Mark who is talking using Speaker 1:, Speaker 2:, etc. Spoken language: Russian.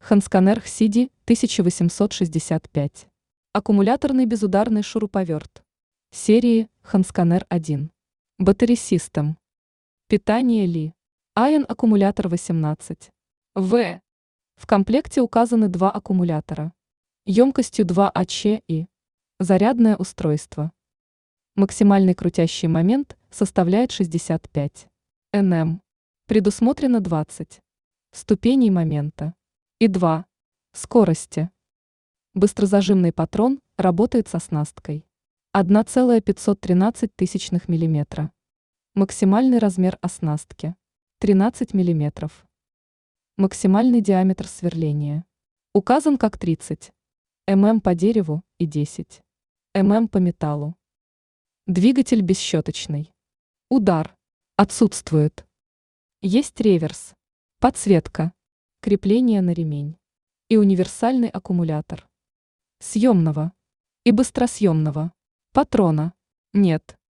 Speaker 1: Хансканер CD 1865. Аккумуляторный безударный шуруповерт. Серии Хансканер 1. Battery System. Питание Ли. Ion аккумулятор 18. В. В комплекте указаны два аккумулятора. Емкостью 2 АЧ и зарядное устройство. Максимальный крутящий момент составляет 65 Нм. Предусмотрено 20 ступеней момента и 2 скорости. Быстрозажимный патрон работает с оснасткой 1,513 мм. Максимальный размер оснастки 13 мм. Максимальный диаметр сверления указан как 30 мм по дереву и 10 мм по металлу. Двигатель бесщеточный. Удар отсутствует. Есть реверс, подсветка, крепление на ремень и универсальный аккумулятор. Съемного и быстросъемного патрона нет.